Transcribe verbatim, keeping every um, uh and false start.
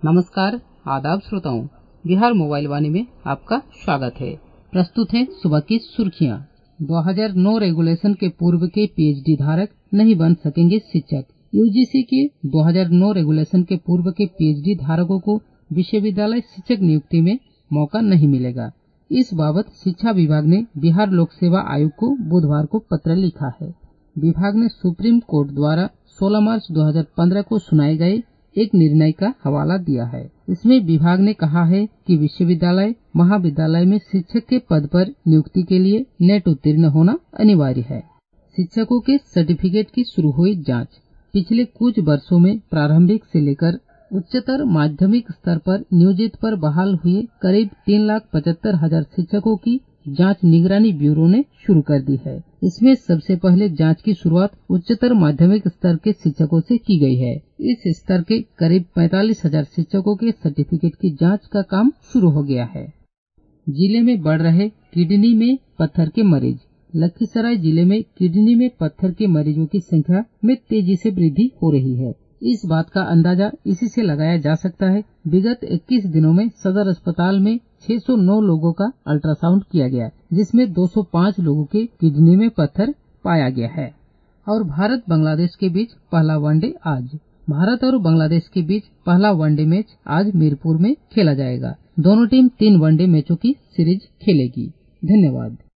नमस्कार, आदाब श्रोताओं, बिहार मोबाइल वाणी में आपका स्वागत है। प्रस्तुत है सुबह की सुर्खियां। दो हज़ार नौ रेगुलेशन के पूर्व के पीएचडी धारक नहीं बन सकेंगे शिक्षक। यूजीसी के दो हज़ार नौ रेगुलेशन के पूर्व के पीएचडी धारकों को विश्वविद्यालय शिक्षक नियुक्ति में मौका नहीं मिलेगा। इस बाबत शिक्षा विभाग ने बिहार लोक सेवा आयोग को बुधवार को पत्र लिखा है। विभाग ने सुप्रीम कोर्ट द्वारा सोलह मार्च दो हज़ार पंद्रह को सुनाए गए एक निर्णय का हवाला दिया है। इसमें विभाग ने कहा है कि विश्वविद्यालय महाविद्यालय में शिक्षक के पद पर नियुक्ति के लिए नेट उत्तीर्ण होना अनिवार्य है। शिक्षकों के सर्टिफिकेट की शुरू हुई जांच। पिछले कुछ वर्षों में प्रारंभिक से लेकर उच्चतर माध्यमिक स्तर पर नियोजित पर बहाल हुए करीब तीन लाख पचहत्तर हजार शिक्षकों की जांच निगरानी ब्यूरो ने शुरू कर दी है। इसमें सबसे पहले जांच की शुरुआत उच्चतर माध्यमिक स्तर के शिक्षकों से की गई है। इस स्तर के करीब पैंतालीस हजार शिक्षकों के सर्टिफिकेट की जांच का काम शुरू हो गया है। जिले में बढ़ रहे किडनी में पत्थर के मरीज। लखीसराय जिले में किडनी में पत्थर के मरीजों की संख्या में तेजी से वृद्धि हो रही है। इस बात का अंदाजा इसी से लगाया जा सकता है। विगत इक्कीस दिनों में सदर अस्पताल में छह सौ नौ लोगों का अल्ट्रासाउंड किया गया, जिसमें दो सौ पाँच लोगों के किडनी में पत्थर पाया गया है। और भारत बांग्लादेश के बीच पहला वनडे आज। भारत और बांग्लादेश के बीच पहला वनडे मैच आज मीरपुर में खेला जाएगा। दोनों टीम तीन वनडे मैचों की सीरीज खेलेगी। धन्यवाद।